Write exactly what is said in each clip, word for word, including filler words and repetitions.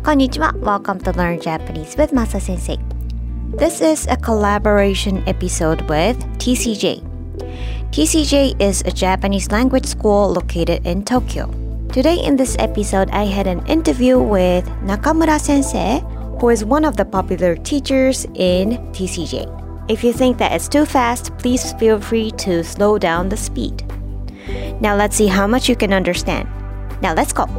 Konnichiwa, welcome to Learn Japanese with Masa Sensei. This is a collaboration episode with T C J. T C J is a Japanese language school located in Tokyo. Today in this episode, I had an interview with Nakamura Sensei, who is one of the popular teachers in T C J. If you think that it's too fast, please feel free to slow down the speed. Now let's see how much you can understand. Now let's go!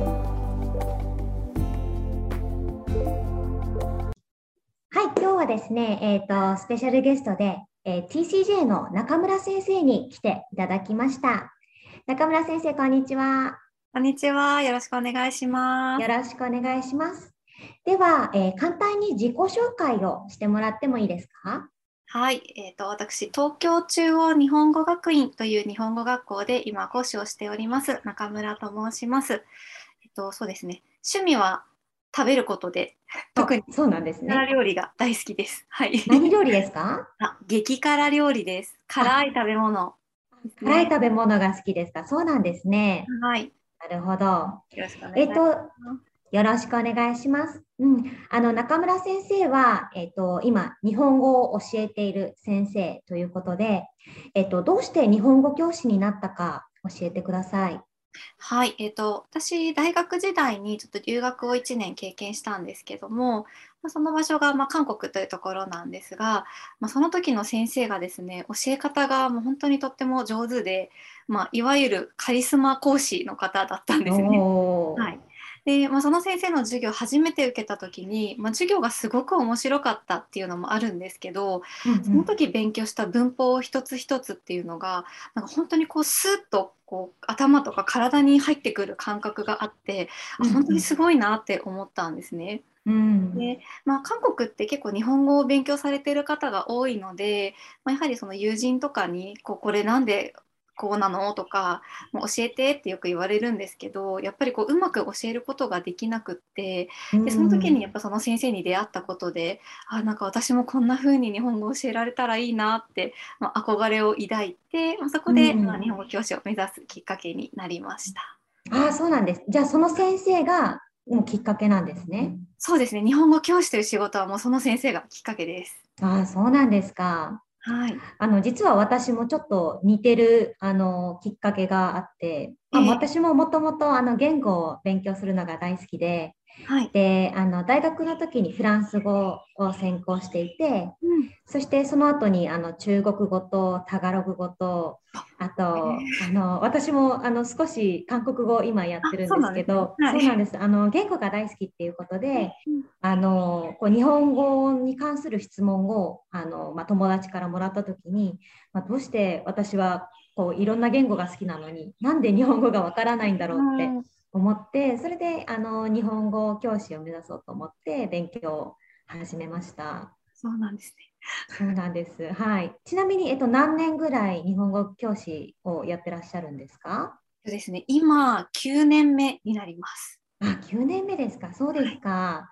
はい、今日はですね、えーと、スペシャルゲストで、えー、ティーシージェー の中村先生に来ていただきました。中村先生、こんにちは。 こんにちは。よろしくお願いします。 よろしくお願いします。では、えー、簡単に自己紹介をしてもらってもいいですか？ はい、えーと、私、東京中央日本語学院という日本語学校で今講師をしております中村と申します。えっと、そうですね。趣味は食べることで、特にそうなんですね。 辛料理が大好きです。はい。 何料理ですか？ あ、激辛料理です。辛い食べ物、ね。 辛い食べ物が好きですか？そうなんですね。 はい。 なるほど。よろしくお願いします。えっとよろしくお願いします。うん、あの中村先生は、えっと、今、日本語を教えている先生ということで、えっと、どうして日本語教師になったか教えてください。 はい、えっと、私、大学時代にちょっと留学をいちねん経験したんですけども、まあ、その場所がまあ韓国というところなんですが、まあ、その時の先生がですね、教え方がもう本当にとっても上手で、まあ、いわゆるカリスマ講師の方だったんですね。はいでまあ、その先生の授業を初めて受けた時に、まあ、授業がすごく面白かったっていうのもあるんですけど、うんうん、その時勉強した文法一つ一つっていうのがなんか本当にこうスッとこう頭とか体に入ってくる感覚があって、うんうん、本当にすごいなって思ったんですね。うんでまあ、韓国って結構日本語を勉強されている方が多いので、まあ、やはりその友人とかにこうこれなんでこうなのとかもう教えてってよく言われるんですけど、やっぱりこううまく教えることができなくってでその時にやっぱその先生に出会ったことで、あなんか私もこんな風に日本語を教えられたらいいなって、まあ、憧れを抱いて、まあ、そこで、まあ、日本語教師を目指すきっかけになりました。 ああ、そうなんです。じゃあその先生がもうきっかけなんですね。 そうですね。日本語教師という仕事はもうその先生がきっかけです。 ああ、そうなんですか。 はい、 あの実は私もちょっと似てるあのきっかけがあって、まあ、私ももともと言語を勉強するのが大好きで、はい、であの大学の時にフランス語を専攻していて、うん、そしてその後にあの中国語とタガログ語とあとあの私もあの少し韓国語を今やってるんですけど、そうなんです、あの言語が大好きっていうことで、うん、あのこう日本語に関する質問をあの、まあ、友達からもらった時に、まあ、どうして私はこういろんな言語が好きなのになんで日本語がわからないんだろうって思って、それであの日本語教師を目指そうと思って勉強を始めました。 そうなんですね。 そうなんです。はい。ちなみに、えっと、何年ぐらい日本語教師をやってらっしゃるんですか？ そうですね。今、きゅうねんめになります。 あ、きゅうねんめですか。そうですか。はい、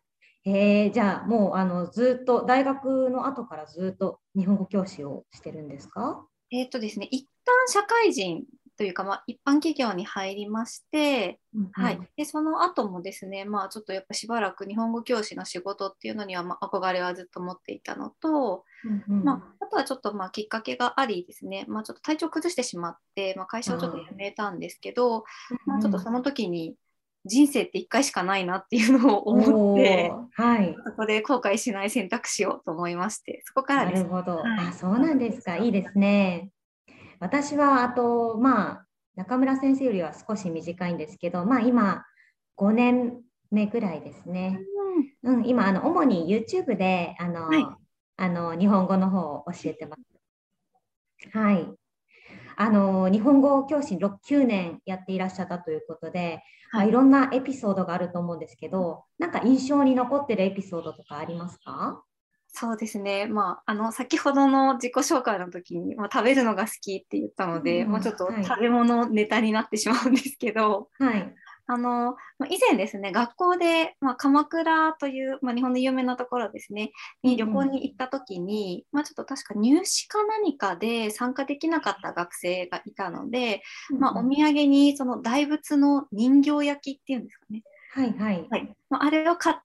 えー、じゃあ、もうあのずっと大学の後からずっと日本語教師をしてるんですか？ えっとですね、一旦社会人というか、まあ、一般企業に入りまして、うんうん、はい、でその後もですね、まあ、ちょっとやっぱしばらく日本語教師の仕事っていうのには、まあ、憧れはずっと持っていたのと、うんうん、まあ、あとはちょっとまあきっかけがありですね、まあ、ちょっと体調崩してしまって、まあ、会社をちょっと辞めたんですけど、まあ、ちょっとその時に人生っていっかいしかないなっていうのを思って、はい、そこで後悔しない選択肢をと思いまして、そこからです。 なるほど、 はい、 あ、そうなんですか。いいですね。私はあと、まあ、中村先生よりは少し短いんですけど、まあ、今ごねんめぐらいですね。うん、今あの主に YouTube であの、はい、あの日本語の方を教えてます。はい。あの日本語教師ろく、きゅうねんやっていらっしゃったということで、はい、まあ、いろんなエピソードがあると思うんですけど、なんか印象に残ってるエピソードとかありますか？ そうですね、まあ、あの先ほどの自己紹介の時に、まあ、食べるのが好きって言ったので、うん、もうちょっと食べ物ネタになってしまうんですけど、はい、あの以前ですね、学校で、まあ、鎌倉という、まあ、日本の有名なところですねに旅行に行った時に、うん、まあ、ちょっと確か入試か何かで参加できなかった学生がいたので、うん、まあ、お土産にその大仏の人形焼きっていうんですかね、はいはいはい、 まあ、あれを買って、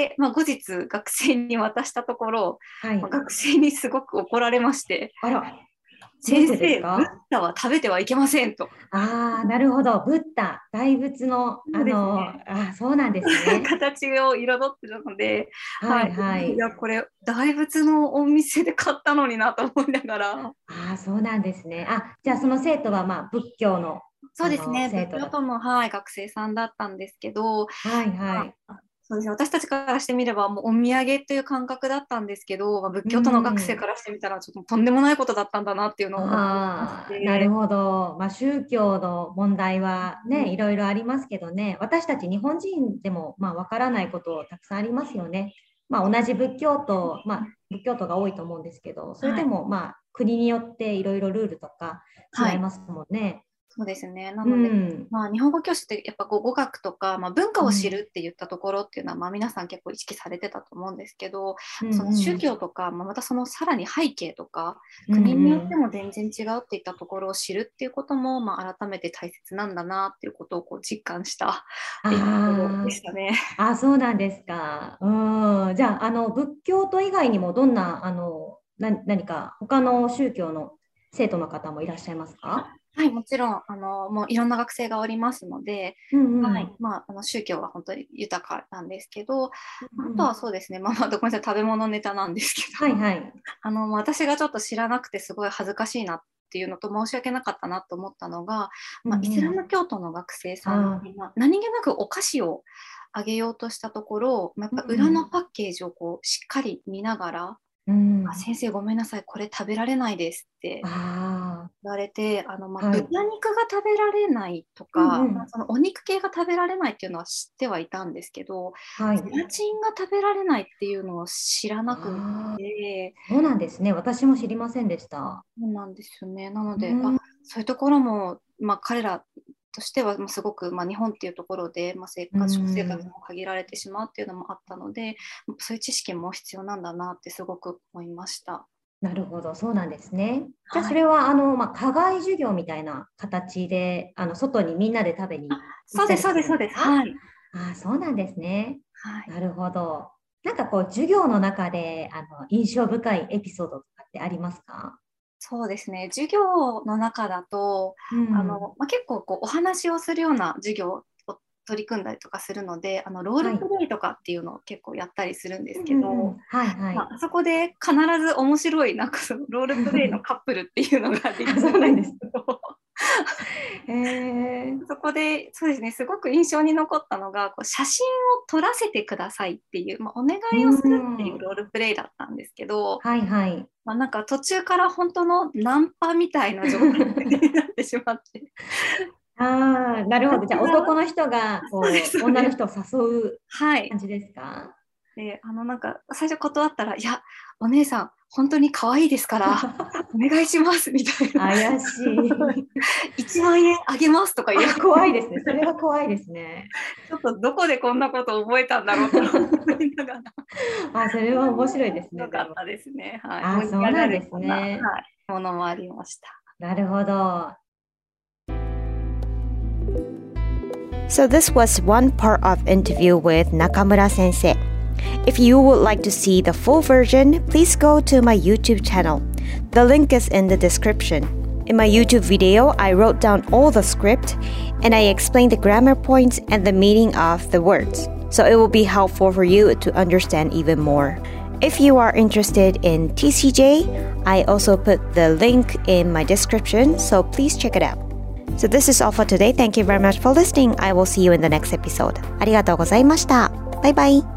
まあ、後日学生に渡したところ、 はい、 まあ、学生にすごく怒られまして、 あら、 先生、ブッダは食べてはいけませんと。 ああ、なるほど。ブッダ、大仏の、あの、ね、あ、そうなんですね。 形を彩ってるので、 はいはい。 いや、これ、大仏のお店で買ったのになと思いながら。 ああ、そうなんですね。あ、じゃあその生徒は、まあ、仏教の、 そうですね、仏教徒の、はい、学生さんだったんですけど、 はいはい。 まあ、そうですね、私たちからしてみればもうお土産という感覚だったんですけど、まあ、仏教徒の学生からしてみたらちょっととんでもないことだったんだなっていうのを思いまして。 なるほど、まあ、宗教の問題はね、うん、いろいろありますけどね、私たち日本人でもまあ分からないことたくさんありますよね。まあ、同じ仏教徒、まあ、仏教徒が多いと思うんですけど、それでもまあ国によっていろいろルールとか違いますもんね。はい、 そうですね。なので、うん、まあ、日本語教師ってやっぱこう語学とか、まあ、文化を知るって言ったところっていうのは、うん、まあ、皆さん結構意識されてたと思うんですけど、うんうん、その宗教とか、まあ、またそのさらに背景とか、国によっても全然違うっていったところを知るっていうことも、まあ、改めて大切なんだなっていうことをこう実感したエピソードでしたね。 ああ、そうなんですか。うん、じゃあ、あの仏教徒以外にもどんなあのな何か他の宗教の生徒の方もいらっしゃいますか？ はい、もちろんあのもういろんな学生がおりますので、うんうん、はいまあ、あの宗教は本当に豊かなんですけど、うんうん、あとはそうですね、まあ、まあごめんなさい、食べ物ネタなんですけど、はいはい、あの私がちょっと知らなくてすごい恥ずかしいなっていうのと申し訳なかったなと思ったのが、うんうん、まあ、イスラム教徒の学生さんに、まあ、何気なくお菓子をあげようとしたところ、まあ、やっぱ裏のパッケージをこうしっかり見ながら、うん、あ先生ごめんなさいこれ食べられないですって言われて、あの、まあ、豚肉が食べられないとか、はいまあ、そのお肉系が食べられないっていうのは知ってはいたんですけど、はい、ゼラチンが食べられないっていうのを知らなくて。 そうなんですね、私も知りませんでした。 そうなんですよね。なので、うん、あそういうところも、まあ、彼らとしてはすごく、まあ、日本っていうところで、まあ、生活、食生活も限られてしまうっていうのもあったので、うん、そういう知識も必要なんだなってすごく思いました。 なるほど、そうなんですね。じゃあそれは、はい、あのまあ、課外授業みたいな形であの外にみんなで食べに行ったりするんですか？そうですそうですそうです。はい。あ、そうなんですね。はい、なるほど。なんかこう授業の中であの印象深いエピソードとかってありますか？ そうですね、授業の中だと、うんあのまあ、結構こうお話をするような授業を取り組んだりとかするので、あのロールプレイとかっていうのを結構やったりするんですけど、あそこで必ず面白いなんかそのロールプレイのカップルっていうのができるんですけどえー、そこでそうですね、すごく印象に残ったのがこう写真を撮らせてくださいっていう、まあ、お願いをするっていうロールプレイだったんですけど、はいはいまあ、なんか途中から本当のナンパみたいな状態になってしまってああ、なるほど。じゃあ男の人がこう女の人を誘う感じですか？はい、 であのなんか最初断ったら「いやお姉さん本当に可愛いですからお願いします」みたいな怪しいいちまんえんあげますとか言う怖いですね。それは怖いですね。 ちょっとどこでこんなことを覚えたんだろうと思いながらあ、それは面白いですね。 よかったですね。はい、 あ、そうなんですね。 はい、ものもありました。 なるほど。 So this was one part of interview with Nakamura sensei. If you would like to see the full version, please go to my YouTube channel. The link is in the description. In my YouTube video, I wrote down all the script and I explained the grammar points and the meaning of the words. So it will be helpful for you to understand even more. If you are interested in T C J, I also put the link in my description, so please check it out. So this is all for today. Thank you very much for listening. I will see you in the next episode. ありがとうございました。バイバイ。